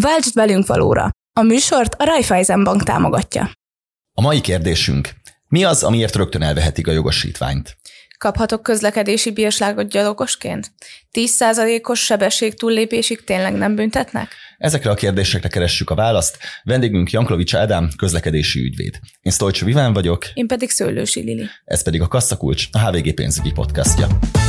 Váltsd velünk valóra! A műsort a Raiffeisen Bank támogatja. A mai kérdésünk: mi az, amiért rögtön elvehetik a jogosítványt? Kaphatok közlekedési bírságot gyalogosként? 10%-os sebességtúllépésig tényleg nem büntetnek? Ezekre a kérdésekre keressük a választ. Vendégünk Janklovics Ádám, közlekedési ügyvéd. Én Sztolcsy Iván vagyok. Én pedig Szőlősi Lili. Ez pedig a Kasszakulcs, a HVG pénzügyi podcastja.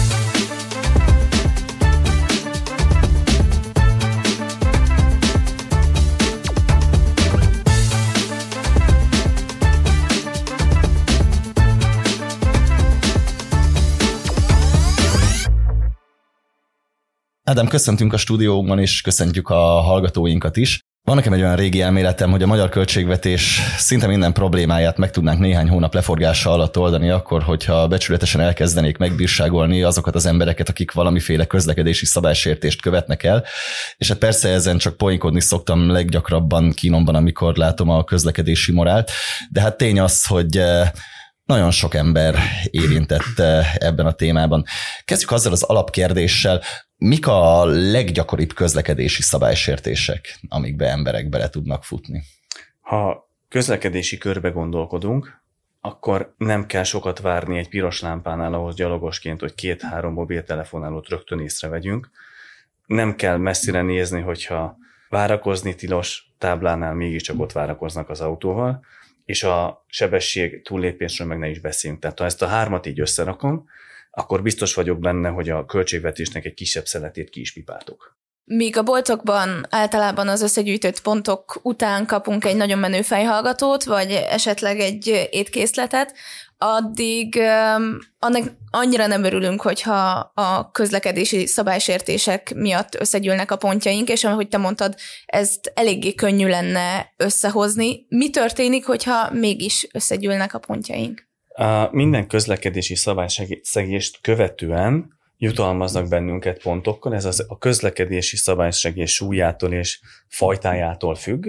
Ádám, köszöntünk a stúdióban, és köszöntjük a hallgatóinkat is. Van nekem egy olyan régi elméletem, hogy a magyar költségvetés szinte minden problémáját meg tudnánk néhány hónap leforgása alatt oldani, akkor, hogyha becsületesen elkezdenék megbírságolni azokat az embereket, akik valamiféle közlekedési szabálysértést követnek el. És hát persze ezen csak poénkodni szoktam leggyakrabban kínomban, amikor látom a közlekedési morált, de hát tény az, hogy nagyon sok ember érintett ebben a témában. Kezdjük azzal az alapkérdéssel: mik a leggyakoribb közlekedési szabálysértések, amikbe emberek bele tudnak futni? Ha közlekedési körbe gondolkodunk, akkor nem kell sokat várni egy piros lámpánál ahhoz gyalogosként, hogy 2-3 mobiltelefonálót rögtön észrevegyünk. Nem kell messzire nézni, hogyha várakozni tilos táblánál mégiscsak ott várakoznak az autóval, és a sebesség túllépésről meg ne is beszéljünk. Tehát ha ezt a hármat így összerakom, akkor biztos vagyok benne, hogy a költségvetésnek egy kisebb szeletét ki is pipáltuk. Míg a boltokban általában az összegyűjtött pontok után kapunk egy nagyon menő fejhallgatót, vagy esetleg egy étkészletet, addig annak annyira nem örülünk, hogyha a közlekedési szabálysértések miatt összegyűlnek a pontjaink, és ahogy te mondtad, ezt eléggé könnyű lenne összehozni. Mi történik, hogyha mégis összegyűlnek a pontjaink? Minden közlekedési szabályszegést követően jutalmaznak bennünket pontokkal, ez a közlekedési szabályszegés súlyától és fajtájától függ.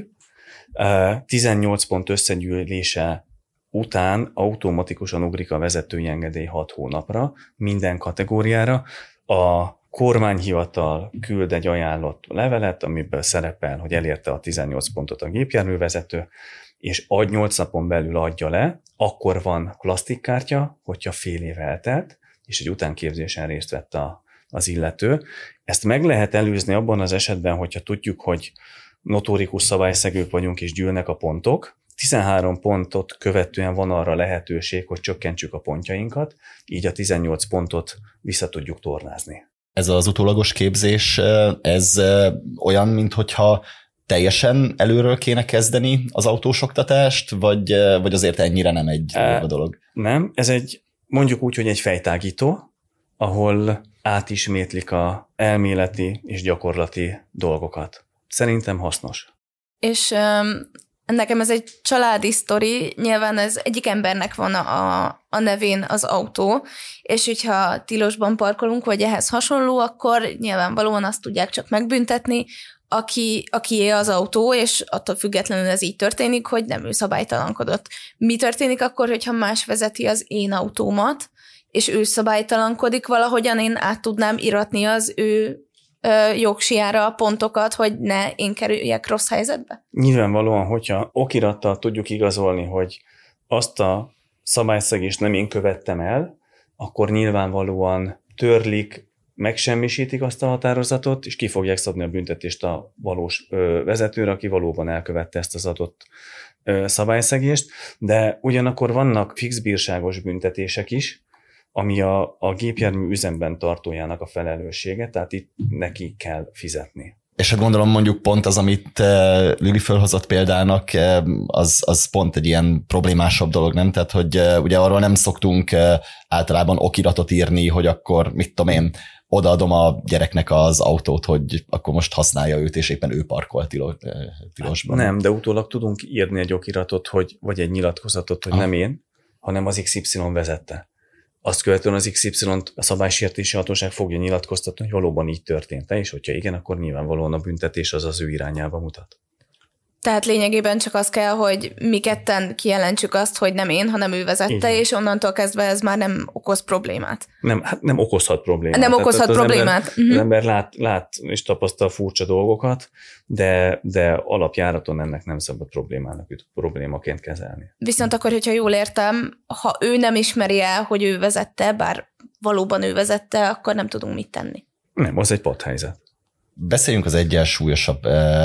18 pont összegyűlése után automatikusan ugrik a vezetői engedély 6 hónapra minden kategóriára. A kormányhivatal küld egy ajánlott levelet, amiben szerepel, hogy elérte a 18 pontot a gépjárművezető, és 8 napon belül adja le, akkor van plastikkártya, hogyha fél év eltelt, és egy utánképzésen részt vett az illető. Ezt meg lehet előzni abban az esetben, hogyha tudjuk, hogy notórikus szabályszegők vagyunk és gyűlnek a pontok. 13 pontot követően van arra lehetőség, hogy csökkentsük a pontjainkat, így a 18 pontot vissza tudjuk tornázni. Ez az utólagos képzés, ez olyan, minthogyha teljesen előről kéne kezdeni az autós oktatást, vagy azért ennyire nem egy dolog? Nem, ez mondjuk úgy, hogy egy fejtágító, ahol átismétlik a elméleti és gyakorlati dolgokat. Szerintem hasznos. És nekem ez egy családi sztori, nyilván ez egyik embernek van a nevén az autó, és hogyha tilosban parkolunk, vagy ehhez hasonló, akkor nyilvánvalóan azt tudják csak megbüntetni, akié az autó, és attól függetlenül ez így történik, hogy nem ő szabálytalankodott. Mi történik akkor, hogyha más vezeti az én autómat, és ő szabálytalankodik, valahogyan én át tudnám iratni az ő jogsiára a pontokat, hogy ne én kerüljek rossz helyzetbe? Nyilvánvalóan, hogyha okirattal tudjuk igazolni, hogy azt a szabályszegést nem én követtem el, akkor nyilvánvalóan törlik, megsemmisítik azt a határozatot, és ki fogják szabni a büntetést a valós vezetőre, aki valóban elkövette ezt az adott szabályszegést, de ugyanakkor vannak fixbírságos büntetések is, ami a gépjármű üzemben tartójának a felelőssége, tehát itt neki kell fizetni. És hát gondolom mondjuk pont az, amit Lili fölhozott példának, az pont egy ilyen problémásabb dolog, nem? Tehát, hogy ugye arról nem szoktunk általában okiratot írni, hogy akkor, mit tudom én, odaadom a gyereknek az autót, hogy akkor most használja őt, és éppen ő parkol tilosban. Nem, de utólag tudunk írni egy okiratot, vagy egy nyilatkozatot, hogy nem én, hanem az XY vezette. Azt követően az XY-t a szabálysértési hatóság fogja nyilatkoztatni, hogy valóban így történt, és hogyha igen, akkor nyilvánvalóan a büntetés az ő irányába mutat. Tehát lényegében csak az kell, hogy mi ketten kijelentsük azt, hogy nem én, hanem ő vezette, és onnantól kezdve ez már nem okoz problémát. Nem okozhat problémát. Nem okozhat problémát. Az ember lát és tapasztal furcsa dolgokat, de alapjáraton ennek nem szabad problémaként kezelni. Viszont akkor, hogyha jól értem, ha ő nem ismeri el, hogy ő vezette, bár valóban ő vezette, akkor nem tudunk mit tenni. Nem, az egy patthelyzet. Beszéljünk az egyes súlyosabb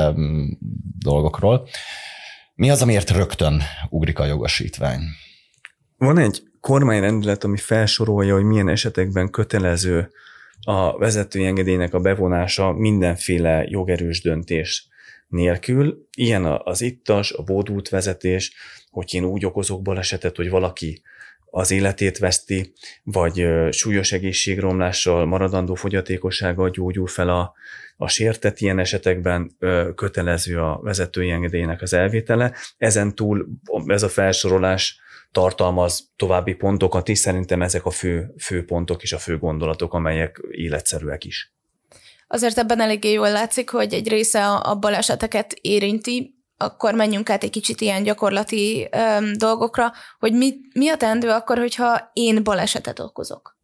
dolgokról. Mi az, amiért rögtön ugrik a jogosítvány? Van egy kormányrendelet, ami felsorolja, hogy milyen esetekben kötelező a vezetői engedélynek a bevonása mindenféle jogerős döntés nélkül. Ilyen az ittas, a bódútvezetés, hogy én úgy okozok balesetet, hogy valaki az életét veszti, vagy súlyos egészségromlással, maradandó fogyatékossággal gyógyul fel a sértett, ilyen esetekben kötelező a vezetői engedélynek az elvétele. Ezen túl ez a felsorolás tartalmaz további pontokat is, szerintem ezek a fő pontok és a fő gondolatok, amelyek életszerűek is. Azért ebben eléggé jól látszik, hogy egy része a baleseteket érinti, akkor menjünk át egy kicsit ilyen gyakorlati dolgokra, hogy mi a teendő akkor, hogyha én balesetet okozok?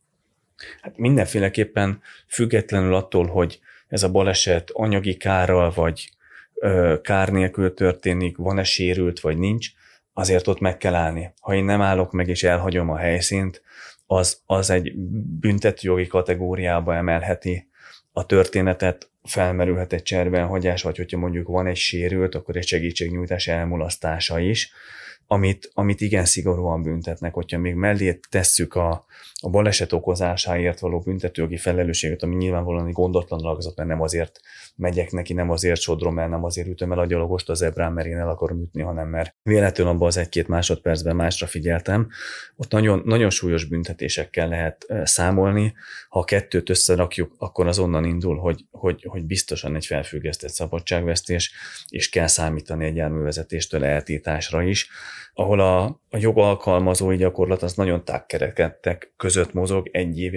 Hát mindenféleképpen függetlenül attól, hogy ez a baleset anyagi kárral vagy kár nélkül történik, van-e sérült vagy nincs, azért ott meg kell állni. Ha én nem állok meg és elhagyom a helyszínt, az egy büntetőjogi kategóriába emelheti a történetet, felmerülhet egy cserbenhagyás, vagy hogyha mondjuk van egy sérült, akkor egy segítségnyújtás elmulasztása is, amit igen szigorúan büntetnek. Hogyha még mellé tesszük a baleset okozásáért való büntetőjogi felelősséget, ami nyilvánvalóan egy gondotlan alakzat, mert nem azért megyek neki, nem azért sodrom el, nem azért ütöm el a gyalogost a zebrán, mert én el akarom ütni, hanem mert véletlenül abban az 1-2 másodpercben másra figyeltem. Ott nagyon, nagyon súlyos büntetésekkel lehet számolni. Ha a kettőt összerakjuk, akkor az onnan indul, hogy biztosan egy felfüggesztett szabadságvesztés, és kell számítani egy járművezetéstől eltiltásra is, ahol a jogalkalmazói gyakorlat az nagyon tágkeretek között mozog,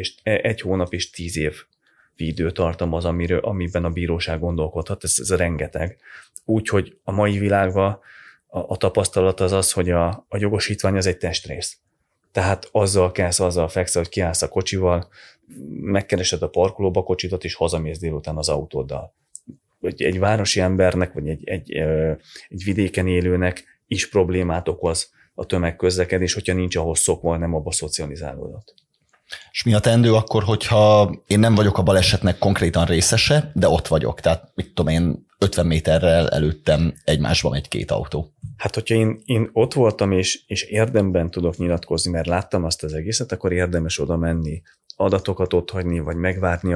1 hónap és 10 év időtartam az, amiben a bíróság gondolkodhat, ez rengeteg. Úgyhogy a mai világban a tapasztalat az, hogy a jogosítvány az egy testrész. Tehát azzal fekszel, hogy kiállsz a kocsival, megkeresed a parkolóba kocsidat, és hazamész délután az autóddal. Egy városi embernek, vagy egy vidéken élőnek is problémát okoz a tömegközlekedés, hogyha nincs ahhoz szokva, nem abba szocializálódott. És mi a teendő akkor, hogyha én nem vagyok a balesetnek konkrétan részese, de ott vagyok? Tehát mit tudom én, 50 méterrel előttem egymásba megy 2 autó. Hát, hogyha én ott voltam, és érdemben tudok nyilatkozni, mert láttam azt az egészet, akkor érdemes oda menni, adatokat otthagyni, vagy megvárni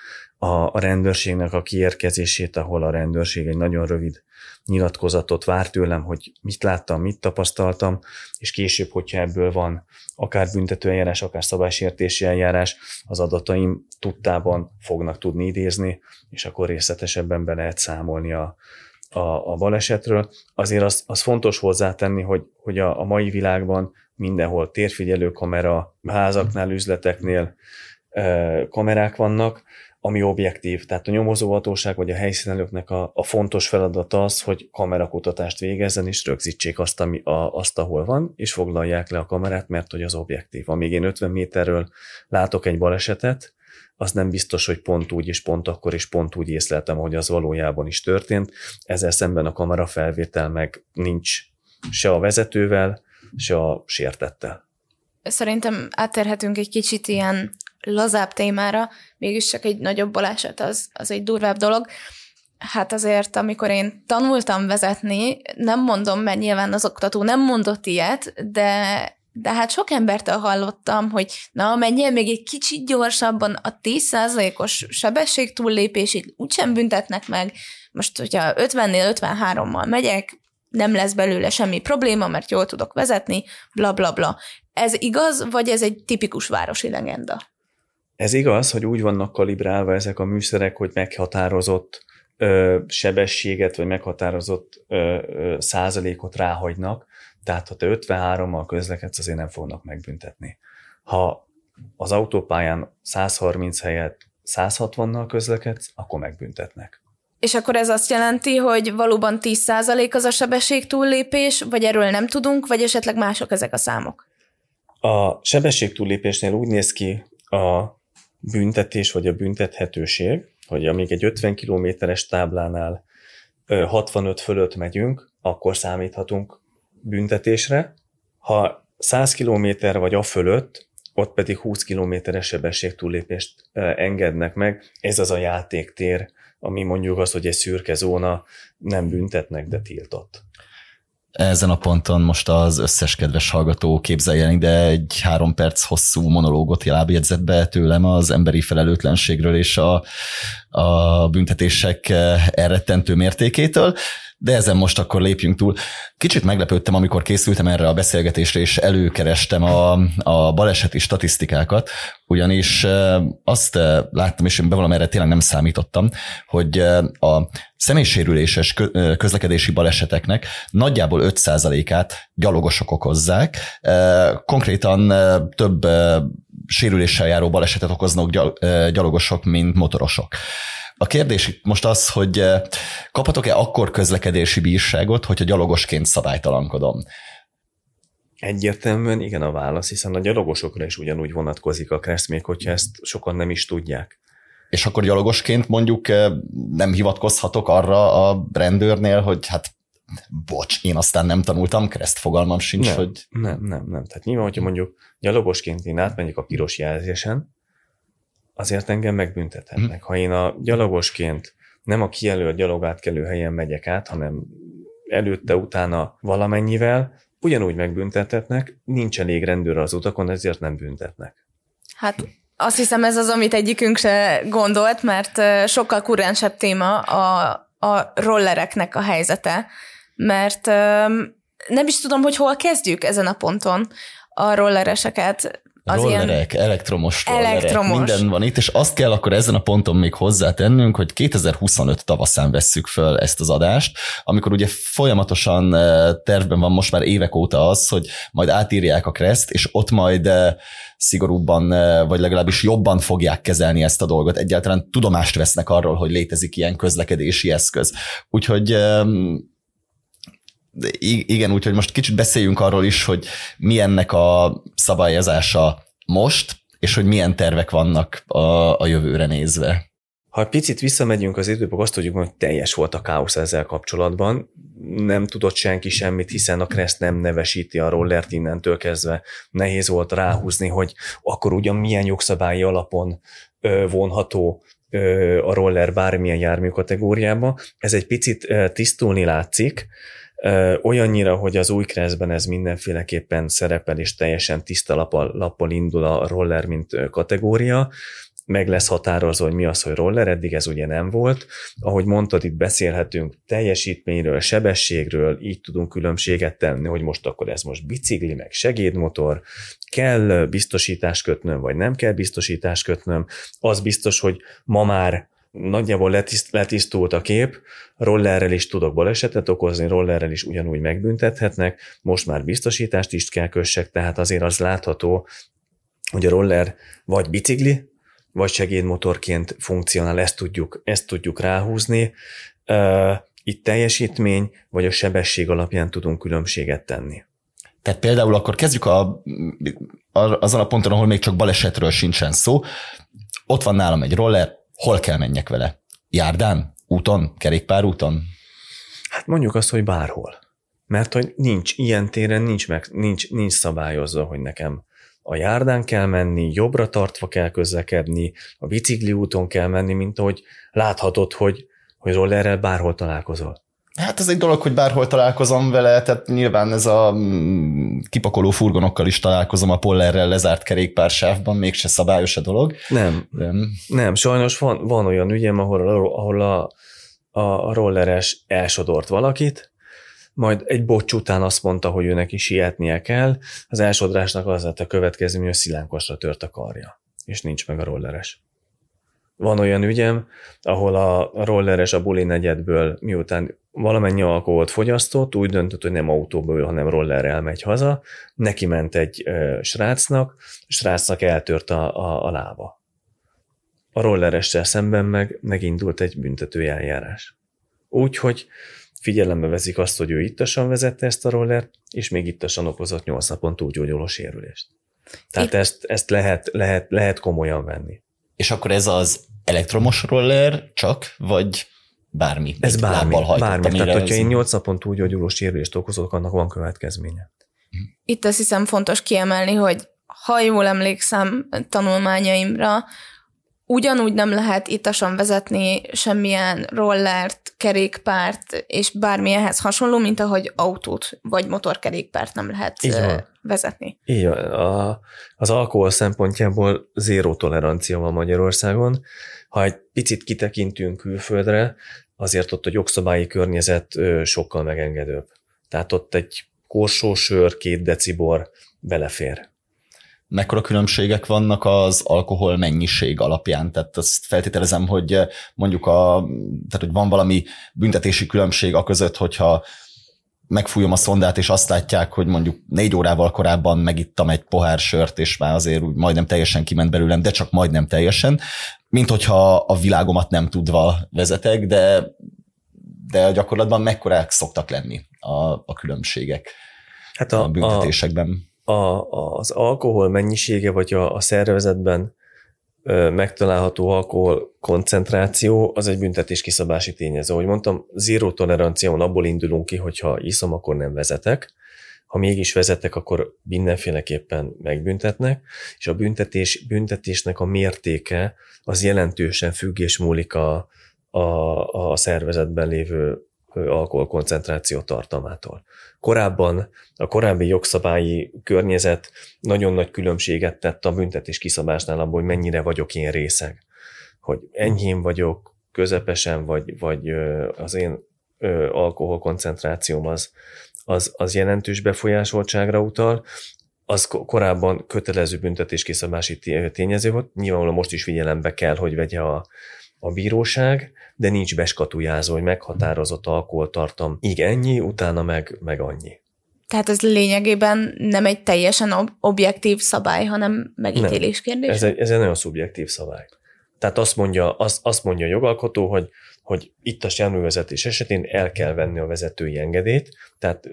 a rendőrségnek a kiérkezését, ahol a rendőrség egy nagyon rövid nyilatkozatot vár tőlem, hogy mit láttam, mit tapasztaltam, és később, hogyha ebből van akár büntetőeljárás, akár szabálysértési eljárás, az adataim tudtában fognak tudni idézni, és akkor részletesebben be lehet számolni a balesetről. Azért az fontos hozzátenni, hogy a mai világban mindenhol térfigyelő kamera, házaknál, üzleteknél kamerák vannak, ami objektív. Tehát a nyomozóhatóság vagy a helyszínelőknek a fontos feladata az, hogy kamerakutatást végezzen, és rögzítsék azt, ahol van, és foglalják le a kamerát, mert hogy az objektív. Amíg én 50 méterről látok egy balesetet, az nem biztos, hogy pont úgy és pont akkor és pont úgy észleltem, hogy az valójában is történt. Ezzel szemben a kamerafelvétel meg nincs se a vezetővel, se a sértettel. Szerintem áttérhetünk egy kicsit ilyen lazább témára, mégis csak egy nagyobb baleset az egy durvább dolog. Hát azért, amikor én tanultam vezetni, nem mondom, mert nyilván az oktató nem mondott ilyet, de hát sok embertől hallottam, hogy na, menjél még egy kicsit gyorsabban, a 10%-os sebesség túllépésig úgysem büntetnek meg. Most, hogyha 50-nél 53-mal megyek, nem lesz belőle semmi probléma, mert jól tudok vezetni, bla bla bla. Ez igaz, vagy ez egy tipikus városi legenda? Ez igaz, hogy úgy vannak kalibrálva ezek a műszerek, hogy meghatározott sebességet, vagy meghatározott százalékot ráhagynak, tehát ha te 53-mal közlekedsz, azért nem fognak megbüntetni. Ha az autópályán 130 helyett 160-nal közlekedsz, akkor megbüntetnek. És akkor ez azt jelenti, hogy valóban 10% az a sebességtúllépés, vagy erről nem tudunk, vagy esetleg mások ezek a számok? A sebességtúllépésnél úgy néz ki a büntetés, vagy a büntethetőség, hogy amíg egy 50 kilométeres táblánál 65 fölött megyünk, akkor számíthatunk büntetésre. Ha 100 kilométer vagy a fölött, ott pedig 20 kilométeres sebességtúllépést engednek meg. Ez az a játéktér, ami mondjuk az, hogy egy szürke zóna, nem büntetnek, de tiltott. Ezen a ponton most az összes kedves hallgató képzeljenek, de egy 3 perc hosszú monológot lábjegyzett be tőlem az emberi felelőtlenségről és a büntetések elrettentő mértékétől, de ezen most akkor lépjünk túl. Kicsit meglepődtem, amikor készültem erre a beszélgetésre, és előkerestem a baleseti statisztikákat, ugyanis azt láttam, és én bevallom, erre tényleg nem számítottam, hogy a személysérüléses közlekedési baleseteknek nagyjából 5%-át gyalogosok okozzák. Konkrétan több sérüléssel járó balesetet okoznak gyalogosok, mint motorosok. A kérdés itt most az, hogy kaphatok-e akkor közlekedési bírságot, hogyha gyalogosként szabálytalankodom? Egyértelműen igen a válasz, hiszen a gyalogosokra is ugyanúgy vonatkozik a KRESZ, még hogyha ezt sokan nem is tudják. És akkor gyalogosként mondjuk nem hivatkozhatok arra a rendőrnél, hogy hát bocs, én aztán nem tanultam KRESZ-t, fogalmam sincs, nem, hogy... Nem. Tehát nyilván, hogyha mondjuk gyalogosként én átmegyek a piros jelzésen, azért engem megbüntethetnek. Ha én a gyalogosként nem a kijelölt gyalogátkelő helyen megyek át, hanem előtte, utána valamennyivel, ugyanúgy megbüntethetnek, nincs elég rendőr az utakon, ezért nem büntetnek. Hát azt hiszem ez az, amit egyikünk se gondolt, mert sokkal kurrensebb téma a rollereknek a helyzete, mert nem is tudom, hogy hol kezdjük ezen a ponton a rollereseket. Rollerek, elektromos rollerek, minden van itt, és azt kell akkor ezen a ponton még hozzátennünk, hogy 2025 tavaszán vesszük föl ezt az adást, amikor ugye folyamatosan tervben van most már évek óta az, hogy majd átírják a KRESZ-t, és ott majd szigorúbban, vagy legalábbis jobban fogják kezelni ezt a dolgot. Egyáltalán tudomást vesznek arról, hogy létezik ilyen közlekedési eszköz. Úgyhogy igen, úgyhogy most kicsit beszéljünk arról is, hogy milyennek a szabályozása most, és hogy milyen tervek vannak a jövőre nézve. Ha picit visszamegyünk az időbe, azt tudjuk, hogy teljes volt a káosz ezzel kapcsolatban. Nem tudott senki semmit, hiszen a KRESZ nem nevesíti a rollert, innentől kezdve nehéz volt ráhúzni, hogy akkor ugyan milyen jogszabályi alapon vonható a roller bármilyen jármű kategóriába. Ez egy picit tisztulni látszik, olyannyira, hogy az új KRESZ-ben ez mindenféleképpen szerepel, és teljesen tiszta lappal indul a roller, mint kategória. Meg lesz határozva, hogy mi az, hogy roller, eddig ez ugye nem volt. Ahogy mondtad, itt beszélhetünk teljesítményről, sebességről, így tudunk különbséget tenni, hogy most akkor ez most bicikli, meg segédmotor, kell biztosítást kötnöm, vagy nem kell biztosítást kötnöm. Az biztos, hogy ma már nagyjából letisztult a kép, rollerrel is tudok balesetet okozni, rollerrel is ugyanúgy megbüntethetnek, most már biztosítást is kell kössek, tehát azért az látható, hogy a roller vagy bicikli, vagy segédmotorként funkcionál, ezt tudjuk ráhúzni. Itt teljesítmény, vagy a sebesség alapján tudunk különbséget tenni. Tehát például akkor kezdjük azon a ponton, ahol még csak balesetről sincsen szó. Ott van nálam egy roller, hol kell menjek vele? Járdán? Úton? Kerékpárúton? Hát mondjuk azt, hogy bárhol. Mert hogy nincs ilyen téren, nincs szabályozva, hogy nekem a járdán kell menni, jobbra tartva kell közlekedni, a bicikli úton kell menni, mint ahogy láthatod, hogy rollerrel bárhol találkozol. Hát ez egy dolog, hogy bárhol találkozom vele, tehát nyilván ez a kipakoló furgonokkal is találkozom a pollerrel lezárt kerékpársávban, mégse szabályos a dolog. Nem, sajnos van olyan ügyem, ahol a rolleres elsodort valakit, majd egy bocs után azt mondta, hogy ő neki sietnie kell, az elsodrásnak az lett a következmény, hogy szilánkosra tört a karja, és nincs meg a rolleres. Van olyan ügyem, ahol a rolleres a buli negyedből, miután valamennyi alkoholt fogyasztott, úgy döntött, hogy nem autóból, hanem rollerrel megy haza, neki ment egy srácnak eltört a lába. A rolleressel szemben megindult egy büntető eljárás. Úgyhogy figyelembe veszik azt, hogy ő ittasan vezette ezt a rollert, és még ittasan okozott 8 napon túlgyógyuló sérülést. Tehát ezt lehet komolyan venni. És akkor ez az elektromos roller csak, vagy bármi? Ez bármi. Tehát, hogyha én 8 napon túlgyógyuló sérülést okozok, annak van következménye. Itt azt hiszem fontos kiemelni, hogy ha jól emlékszem tanulmányaimra, ugyanúgy nem lehet ittasan vezetni semmilyen rollert, kerékpárt és bármilyenhez hasonló, mint ahogy autót vagy motorkerékpárt nem lehet vezetni. Így van. Az alkohol szempontjából zéró tolerancia van Magyarországon. Ha egy picit kitekintünk külföldre, azért ott a jogszabályi környezet sokkal megengedőbb. Tehát ott egy korsósör, 2 decibor belefér. Mekkora különbségek vannak az alkohol mennyiség alapján? Tehát azt feltételezem, hogy mondjuk tehát, hogy van valami büntetési különbség aközött, hogyha megfújom a szondát, és azt látják, hogy mondjuk 4 órával korábban megittam egy pohár sört, és már azért úgy majdnem teljesen kiment belőlem, de csak majdnem teljesen, mint hogyha a világomat nem tudva vezetek, de gyakorlatban mekkorák szoktak lenni a különbségek hát a büntetésekben? Az alkohol mennyisége, vagy a szervezetben megtalálható alkohol koncentráció, az egy büntetéskiszabási tényező. Ahogy mondtam, zéró tolerancián abból indulunk ki, hogyha iszom, akkor nem vezetek. Ha mégis vezetek, akkor mindenféleképpen megbüntetnek, és a büntetésnek a mértéke az jelentősen függ és múlik a szervezetben lévő alkoholkoncentráció tartalmától. Korábban a korábbi jogszabályi környezet nagyon nagy különbséget tett a büntetés kiszabásnál abból, hogy mennyire vagyok én részeg. Hogy enyhén vagyok, közepesen, vagy az én alkoholkoncentrációm az jelentős befolyásoltságra utal. Az korábban kötelező büntetés kiszabási tényező volt. Nyilvánvalóan most is figyelembe kell, hogy vegye a bíróság, de nincs beskatujázó, hogy meghatározott alkoholtartam. Igen, ennyi, utána meg annyi. Tehát ez lényegében nem egy teljesen objektív szabály, hanem megítélés kérdés? Ez egy nagyon szubjektív szabály. Tehát azt mondja a jogalkotó, hogy ittas járművezetés esetén el kell venni a vezetői engedélyt, tehát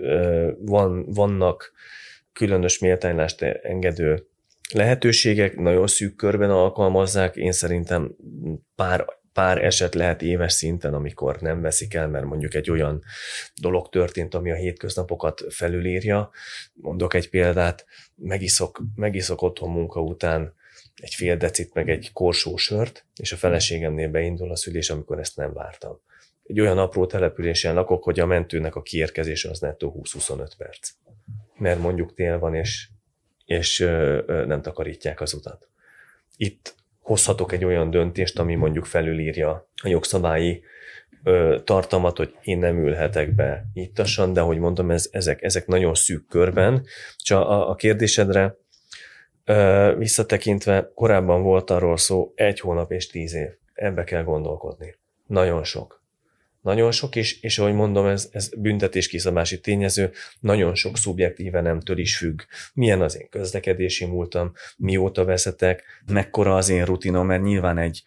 vannak különös méltánylást engedő lehetőségek, nagyon szűk körben alkalmazzák, én szerintem pár eset lehet éves szinten, amikor nem veszik el, mert mondjuk egy olyan dolog történt, ami a hétköznapokat felülírja. Mondok egy példát, megiszok otthon munka után egy fél decit, meg egy korsó sört, és a feleségemnél beindul a szülés, amikor ezt nem vártam. Egy olyan apró településen lakok, hogy a mentőnek a kiérkezése az nettó 20-25 perc. Mert mondjuk tél van, és nem takarítják az utat. Itt hozhatok egy olyan döntést, ami mondjuk felülírja a jogszabályi tartalmat, hogy én nem ülhetek be ittasan, de ahogy mondom, ezek nagyon szűk körben. Csak a kérdésedre visszatekintve, korábban volt arról szó 1 hónap és 10 év. Ebbe kell gondolkodni. Nagyon sok. Nagyon sok, és ahogy mondom, ez büntetéskiszabási tényező, nagyon sok szubjektíve nemtől is függ. Milyen az én közlekedési múltam, mióta vezetek, mekkora az én rutinom, mert nyilván egy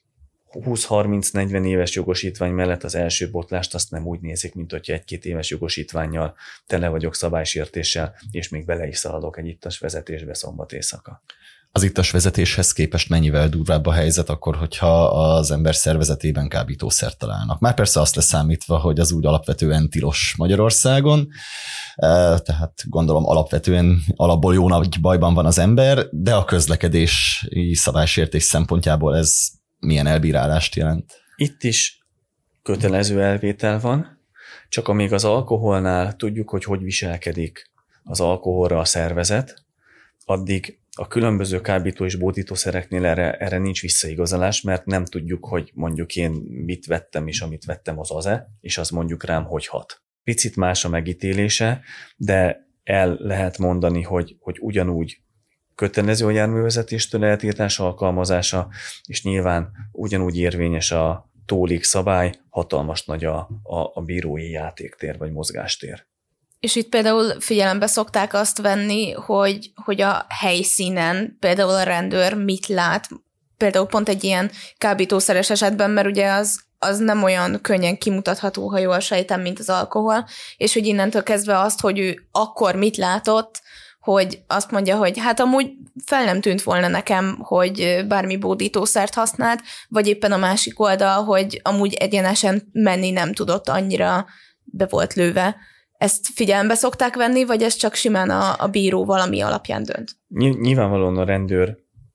20-30-40 éves jogosítvány mellett az első botlást azt nem úgy nézik, mint hogyha 1-2 éves jogosítvánnyal tele vagyok szabálysértéssel, és még bele is szaladok egy ittas vezetésbe szombat éjszaka. Az ittas vezetéshez képest mennyivel durvább a helyzet akkor, hogyha az ember szervezetében kábítószert találnak? Már persze azt leszámítva, hogy az úgy alapvetően tilos Magyarországon, tehát gondolom alapvetően alapból jó nagy bajban van az ember, de a közlekedési szabálysértés szempontjából ez milyen elbírálást jelent? Itt is kötelező elvétel van, csak amíg az alkoholnál tudjuk, hogy viselkedik az alkoholra a szervezet, addig a különböző kábító és bódítószereknél erre nincs visszaigazolás, mert nem tudjuk, hogy mondjuk én mit vettem, és amit vettem az-e, és az mondjuk rám hogy hat. Picit más a megítélése, de el lehet mondani, hogy ugyanúgy kötelező a járművezetéstől eltiltás alkalmazása, és nyilván ugyanúgy érvényes a tólik szabály, hatalmas nagy a bírói játéktér vagy mozgástér. És itt például figyelembe szokták azt venni, hogy a helyszínen például a rendőr mit lát, például pont egy ilyen kábítószeres esetben, mert ugye az nem olyan könnyen kimutatható, ha jól sejtem, mint az alkohol, és hogy innentől kezdve azt, hogy ő akkor mit látott, hogy azt mondja, hogy hát amúgy fel nem tűnt volna nekem, hogy bármi bódítószert használt, vagy éppen a másik oldal, hogy amúgy egyenesen menni nem tudott, annyira be volt lőve. Ezt figyelembe szokták venni, vagy ez csak simán a bíró valami alapján dönt? Nyilvánvalóan a rendőr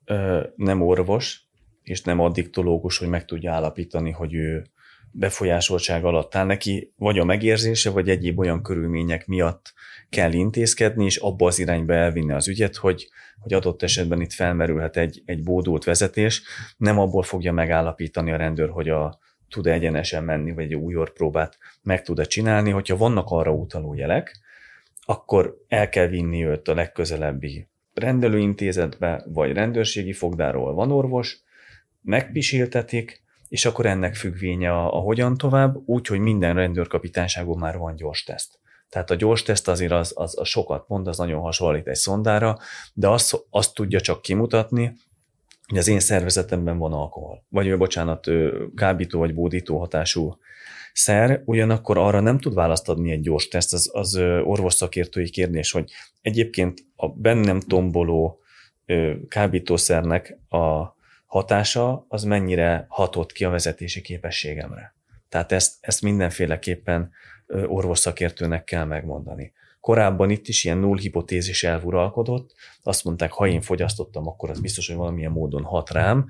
nem orvos, és nem addiktológus, hogy meg tudja állapítani, hogy ő befolyásoltság alatt áll neki, vagy a megérzése, vagy egyéb olyan körülmények miatt kell intézkedni, és abba az irányba elvinni az ügyet, hogy adott esetben itt felmerülhet egy bódult vezetés. Nem abból fogja megállapítani a rendőr, hogy tud egyenesen menni, vagy egy új orrpróbát meg tud-e csinálni. Hogyha vannak arra utaló jelek, akkor el kell vinni őt a legközelebbi rendelőintézetbe, vagy rendőrségi fogdáról van orvos, megpisiltetik, és akkor ennek függvénye a hogyan tovább, úgyhogy minden rendőrkapitányságon már van gyors teszt. Tehát a gyors teszt azért az sokat mond, az nagyon hasonlít egy szondára, de azt tudja csak kimutatni, hogy az én szervezetemben van alkohol, vagy kábító vagy bódító hatású szer, ugyanakkor arra nem tud választ adni egy gyors teszt, az orvosszakértői kérdés, hogy egyébként a bennem tomboló kábítószernek a hatása az mennyire hatott ki a vezetési képességemre. Tehát ezt mindenféleképpen orvosszakértőnek kell megmondani. Korábban itt is ilyen null hipotézis eluralkodott, azt mondták, ha én fogyasztottam, akkor az biztos, hogy valamilyen módon hat rám.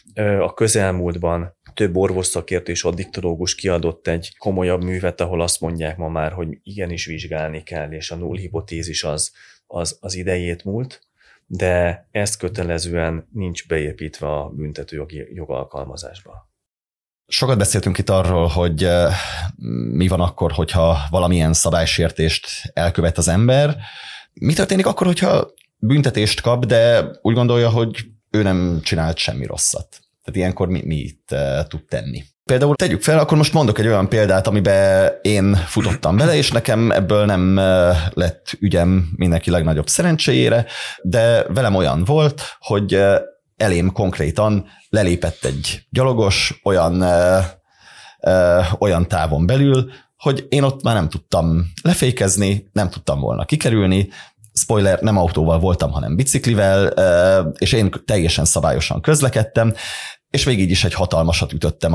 A közelmúltban több orvosszakértő és addiktológus kiadott egy komolyabb művet, ahol azt mondják ma már, hogy igenis vizsgálni kell, és a null hipotézis az idejét múlt, de ezt kötelezően nincs beépítve a büntetőjogi jogalkalmazásba. Sokat beszéltünk itt arról, hogy mi van akkor, hogyha valamilyen szabálysértést elkövet az ember. Mi történik akkor, hogyha büntetést kap, de úgy gondolja, hogy ő nem csinált semmi rosszat? Tehát ilyenkor mit tud tenni? Például tegyük fel, akkor most mondok egy olyan példát, amiben én futottam bele, és nekem ebből nem lett ügyem mindenki legnagyobb szerencséjére, de velem olyan volt, hogy elém konkrétan lelépett egy gyalogos olyan távon belül, hogy én ott már nem tudtam lefékezni, nem tudtam volna kikerülni. Spoiler, nem autóval voltam, hanem biciklivel, és én teljesen szabályosan közlekedtem, és végig így is egy hatalmasat ütöttem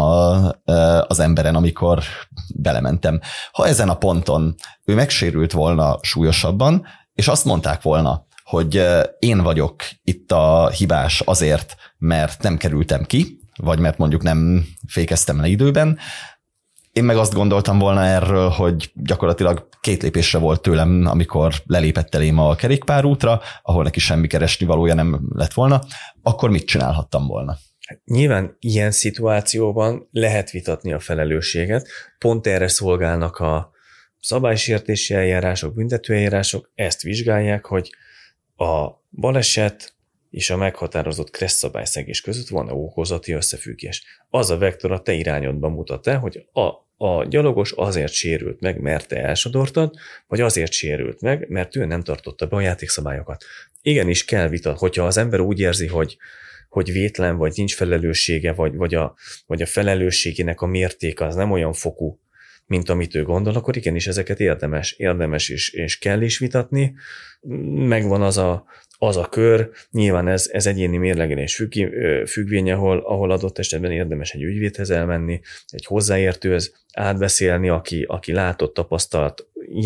az emberen, amikor belementem. Ha ezen a ponton ő megsérült volna súlyosabban, és azt mondták volna, hogy én vagyok itt a hibás azért, mert nem kerültem ki, vagy mert mondjuk nem fékeztem le időben, én meg azt gondoltam volna erről, hogy gyakorlatilag 2 lépésre volt tőlem, amikor lelépett elém a kerékpárútra, ahol neki semmi keresni valója nem lett volna, akkor mit csinálhattam volna? Nyilván ilyen szituációban lehet vitatni a felelősséget, pont erre szolgálnak a szabálysértési eljárások, büntetőeljárások, ezt vizsgálják, hogy a baleset és a meghatározott kresszabályszegés között van-e okozati összefüggés. Az a vektor a te irányodban mutat-e, hogy a gyalogos azért sérült meg, mert te elsodortad, vagy azért sérült meg, mert ő nem tartotta be a játékszabályokat. Igenis kell vitat, hogyha az ember úgy érzi, hogy vétlen, vagy nincs felelőssége, vagy a felelősségének a mértéke az nem olyan fokú, mint amit ő gondol, akkor igenis ezeket érdemes és kell is vitatni. Megvan az a kör, nyilván ez egyéni mérlegelés függvény, ahol adott esetben érdemes egy ügyvédhez elmenni, egy hozzáértőhöz átbeszélni, aki látott, tapasztalt,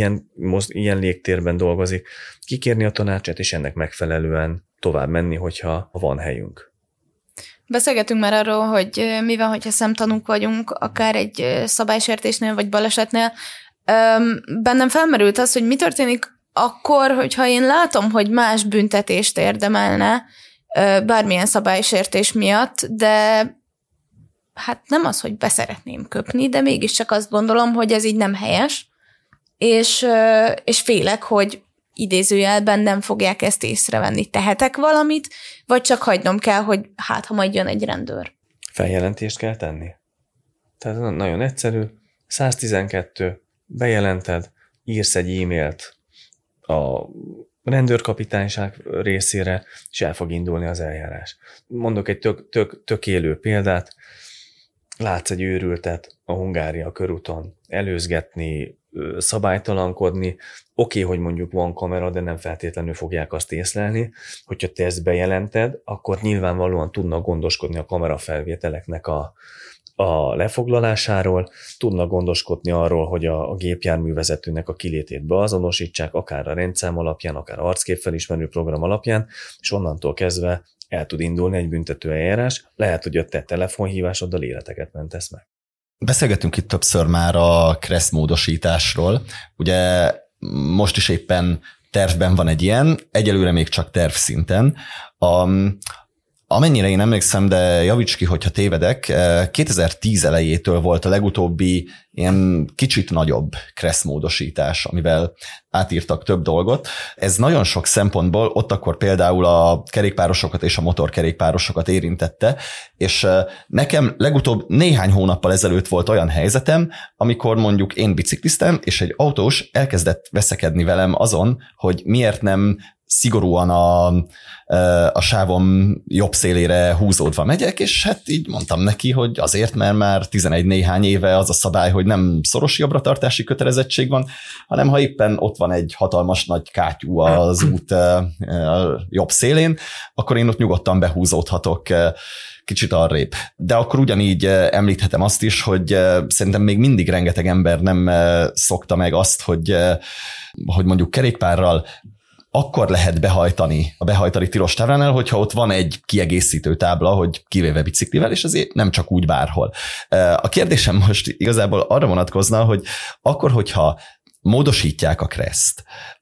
ilyen légtérben dolgozik, kikérni a tanácsát, és ennek megfelelően tovább menni, hogyha van helyünk. Beszélgetünk már arról, hogy mi van, hogyha szemtanúk vagyunk, akár egy szabálysértésnél vagy balesetnél. Bennem felmerült az, hogy mi történik akkor, hogyha én látom, hogy más büntetést érdemelne bármilyen szabálysértés miatt, de hát nem az, hogy beszeretném köpni, de mégiscsak azt gondolom, hogy ez így nem helyes, és félek, hogy idézőjelben nem fogják ezt észrevenni. Tehetek valamit, vagy csak hagynom kell, hogy ha majd jön egy rendőr? Feljelentést kell tenni. Tehát nagyon egyszerű. 112, bejelented, írsz egy e-mailt a rendőrkapitányság részére, és el fog indulni az eljárás. Mondok egy tök élő példát, látsz egy őrültet a Hungária körúton előzgetni, szabálytalankodni, oké, hogy mondjuk van kamera, de nem feltétlenül fogják azt észlelni. Hogyha te ezt bejelented, akkor nyilvánvalóan tudnak gondoskodni a kamerafelvételeknek a lefoglalásáról, tudnak gondoskodni arról, hogy a gépjárművezetőnek a kilétét beazonosítsák, akár a rendszám alapján, akár arcképfelismerő program alapján, és onnantól kezdve el tud indulni egy büntető eljárás. Lehet, hogy a te telefonhívásoddal életeket mentesz meg. Beszélgettünk itt többször már a KRESZ módosításról. Ugye most is éppen tervben van egy ilyen, egyelőre még csak terv szinten. Amennyire én emlékszem, de javíts ki, hogyha tévedek, 2010 elejétől volt a legutóbbi ilyen kicsit nagyobb KRESZ módosítás, amivel átírtak több dolgot. Ez nagyon sok szempontból ott akkor például a kerékpárosokat és a motorkerékpárosokat érintette, és nekem legutóbb néhány hónappal ezelőtt volt olyan helyzetem, amikor mondjuk én bicikliztem, és egy autós elkezdett veszekedni velem azon, hogy miért nem szigorúan a sávom jobb szélére húzódva megyek, és hát így mondtam neki, hogy azért, mert már 11 néhány éve az a szabály, hogy nem szoros jobbra-tartási kötelezettség van, hanem ha éppen ott van egy hatalmas nagy kátyú az út jobb szélén, akkor én ott nyugodtan behúzódhatok kicsit arrébb. De akkor ugyanígy említhetem azt is, hogy szerintem még mindig rengeteg ember nem szokta meg azt, hogy mondjuk kerékpárral akkor lehet behajtani a behajtani tilos táblánál, hogyha ott van egy kiegészítő tábla, hogy kivéve biciklivel, és azért nem csak úgy bárhol. A kérdésem most igazából arra vonatkozna, hogy akkor, hogyha módosítják a KRESZ-t,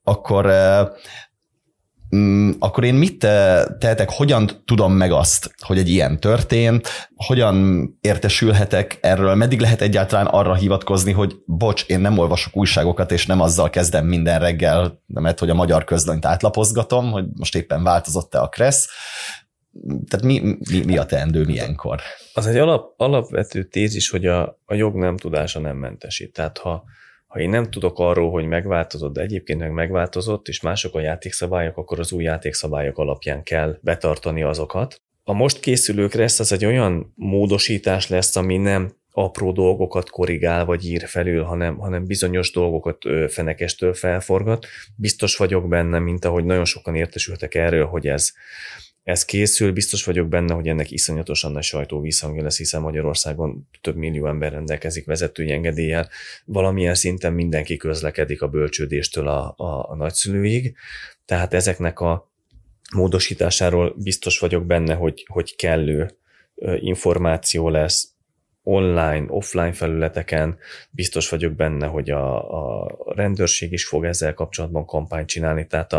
akkor én mit tehetek, hogyan tudom meg azt, hogy egy ilyen történt, hogyan értesülhetek erről, meddig lehet egyáltalán arra hivatkozni, hogy bocs, én nem olvasok újságokat, és nem azzal kezdem minden reggel, mert hogy a magyar közlönyt átlapozgatom, hogy most éppen változott-e a KRESZ. Tehát mi a teendő ilyenkor? Az egy alapvető tézis, hogy a jog nem tudása nem mentesít. Tehát ha én nem tudok arról, hogy megváltozott, de egyébként meg megváltozott, és mások a játékszabályok, akkor az új játékszabályok alapján kell betartani azokat. A most készülő KRESZ az egy olyan módosítás lesz, ami nem apró dolgokat korrigál vagy ír felül, hanem bizonyos dolgokat fenekestől felforgat. Biztos vagyok benne, mint ahogy nagyon sokan értesültek erről, hogy ez készül, biztos vagyok benne, hogy ennek iszonyatosan nagy sajtóvízhangja lesz, hiszen Magyarországon több millió ember rendelkezik vezetői engedéllyel. Valamilyen szinten mindenki közlekedik a bölcsődéstől a nagyszülőig, tehát ezeknek a módosításáról biztos vagyok benne, hogy kellő információ lesz online, offline felületeken, biztos vagyok benne, hogy a rendőrség is fog ezzel kapcsolatban kampányt csinálni, tehát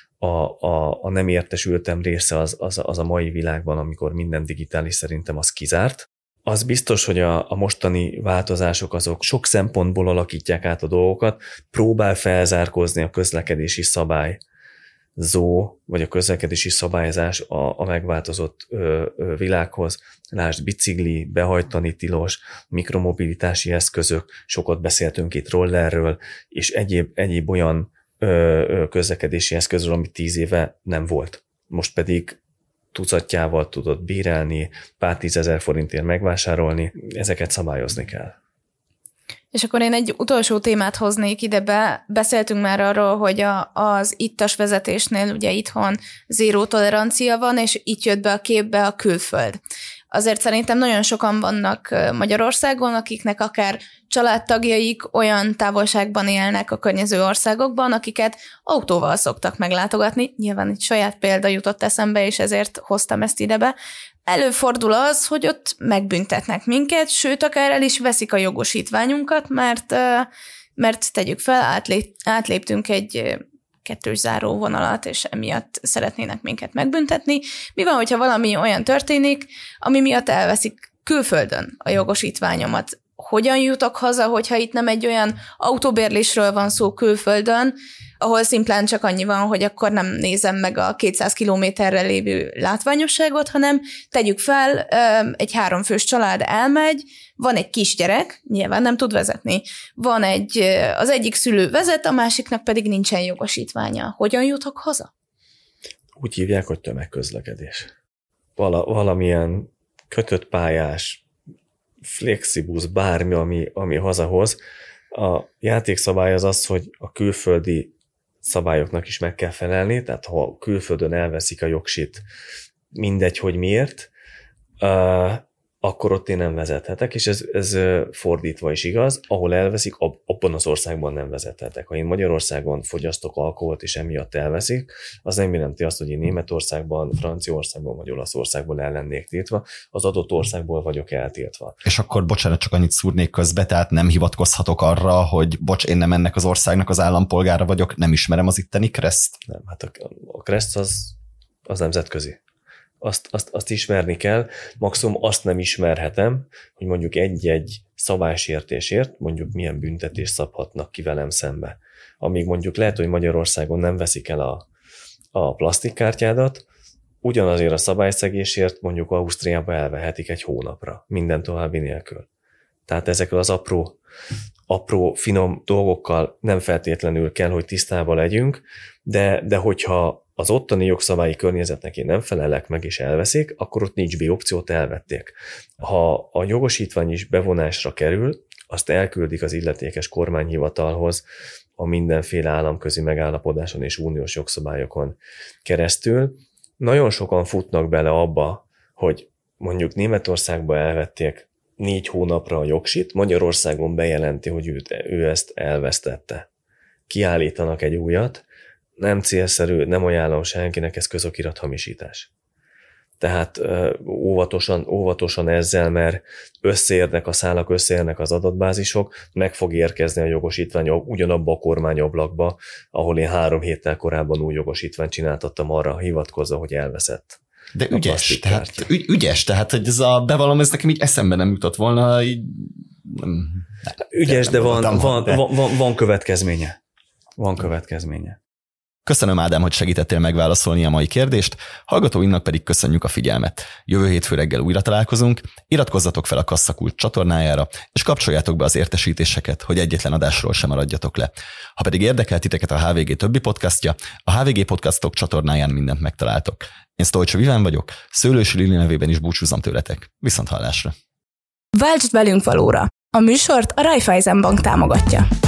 a nem értesültem része az a mai világban, amikor minden digitális, szerintem az kizárt. Az biztos, hogy a mostani változások azok sok szempontból alakítják át a dolgokat, próbál felzárkózni a közlekedési szabályzó, vagy a közlekedési szabályzás a megváltozott világhoz. Lásd, bicikli, behajtani tilos, mikromobilitási eszközök, sokat beszéltünk itt rollerről, és egyéb olyan közlekedési eszközről, ami 10 éve nem volt. Most pedig tucatjával tudod bérelni, pár 10 000 forintért megvásárolni, ezeket szabályozni kell. És akkor én egy utolsó témát hoznék ide be. Beszéltünk már arról, hogy az ittas vezetésnél ugye itthon zéró tolerancia van, és itt jött be a képbe a külföld. Azért szerintem nagyon sokan vannak Magyarországon, akiknek akár családtagjaik olyan távolságban élnek a környező országokban, akiket autóval szoktak meglátogatni. Nyilván egy saját példa jutott eszembe, és ezért hoztam ezt ide be. Előfordul az, hogy ott megbüntetnek minket, sőt, akár el is veszik a jogosítványunkat, mert tegyük fel, átléptünk egy kettős záróvonalat, és emiatt szeretnének minket megbüntetni. Mi van, hogyha valami olyan történik, ami miatt elveszik külföldön a jogosítványomat? Hogyan jutok haza, hogyha itt nem egy olyan autóbérlésről van szó külföldön, ahol szimplán csak annyi van, hogy akkor nem nézem meg a 200 kilométerre lévő látványosságot, hanem tegyük fel, egy 3 fős család elmegy, van egy kisgyerek, nyilván nem tud vezetni, van az egyik szülő vezet, a másiknak pedig nincsen jogosítványa. Hogyan jutok haza? Úgy hívják, hogy tömegközlekedés. Valamilyen kötött pályás, flexibusz, bármi, ami hazahoz. A játékszabály az, hogy a külföldi szabályoknak is meg kell felelni, tehát ha külföldön elveszik a jogsit, mindegy, hogy miért, akkor ott én nem vezethetek, és ez fordítva is igaz, ahol elveszik, abban az országban nem vezethetek. Ha én Magyarországon fogyasztok alkoholt, és emiatt elveszik, az nem jelenti azt, hogy én Németországban, Franciaországban vagy Olaszországban el lennék tiltva, az adott országból vagyok eltiltva. És akkor, bocsánat, csak annyit szúrnék közbe, tehát nem hivatkozhatok arra, hogy bocs, én nem ennek az országnak az állampolgára vagyok, nem ismerem az itteni kreszt? Nem, hát a kreszt az nemzetközi. Azt ismerni kell, maximum azt nem ismerhetem, hogy mondjuk egy-egy szabálysértésért mondjuk milyen büntetést szabhatnak ki velem szembe. Amíg mondjuk lehet, hogy Magyarországon nem veszik el a plastikkártyádat, ugyanazért a szabályszegésért mondjuk Ausztriába elvehetik 1 hónapra, minden további nélkül. Tehát ezekről az apró, finom dolgokkal nem feltétlenül kell, hogy tisztában legyünk, de hogyha az ottani jogszabályi környezetnek én nem felelek meg és elveszik, akkor ott nincs B-opciót, elvették. Ha a jogosítvány is bevonásra kerül, azt elküldik az illetékes kormányhivatalhoz a mindenféle államközi megállapodáson és uniós jogszabályokon keresztül. Nagyon sokan futnak bele abba, hogy mondjuk Németországba elvették 4 hónapra a jogsit, Magyarországon bejelenti, hogy ő ezt elvesztette. Kiállítanak egy újat, nem célszerű, nem ajánlom senkinek, ez közokirat hamisítás. Tehát óvatosan ezzel, mert összeérnek a szálak, összeérnek az adatbázisok, meg fog érkezni a jogosítvány ugyanabba a kormányablakba, ahol én 3 héttel korábban új jogosítványt csináltattam arra hivatkozva, hogy elveszett. De ügyes, tehát hogy ez bevallom, ez nekem így eszembe nem jutott volna. Ügyes, de van következménye. Van következménye. Köszönöm, Ádám, hogy segítettél megválaszolni a mai kérdést, hallgatóinknak pedig köszönjük a figyelmet. Jövő hétfő reggel újra találkozunk, iratkozzatok fel a Kasszakult csatornájára, és kapcsoljátok be az értesítéseket, hogy egyetlen adásról sem maradjatok le. Ha pedig érdekel titeket a HVG többi podcastja, a HVG Podcastok csatornáján mindent megtaláltok. Én Sztolcsy Vilán vagyok, Szőlősi Lili nevében is búcsúzom tőletek. Viszonthallásra! Váltsd velünk valóra! A műsort a Raiffeisen Bank támogatja.